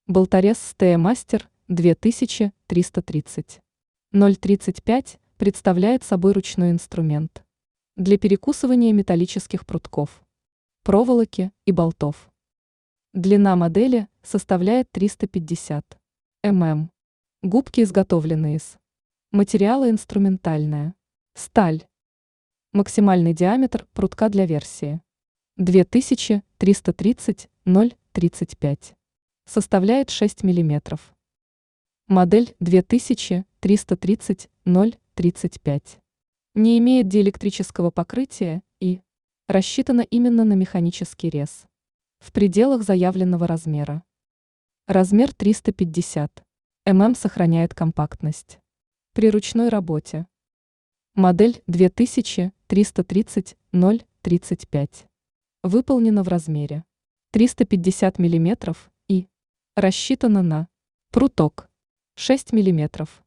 Болторез Стея-Мастер 2330. 0,35 представляет собой ручной инструмент для перекусывания металлических прутков, проволоки и болтов. Длина модели составляет 350 мм. Губки изготовлены из материала инструментальная сталь. Максимальный диаметр прутка для версии 2330-0,35 составляет 6 мм. Модель 2330-0,35 не имеет диэлектрического покрытия и рассчитана именно на механический рез в пределах заявленного размера. Размер 350 мм сохраняет компактность при ручной работе. Модель 2330-0,35 выполнена в размере 350 мм и рассчитана на пруток 6 мм.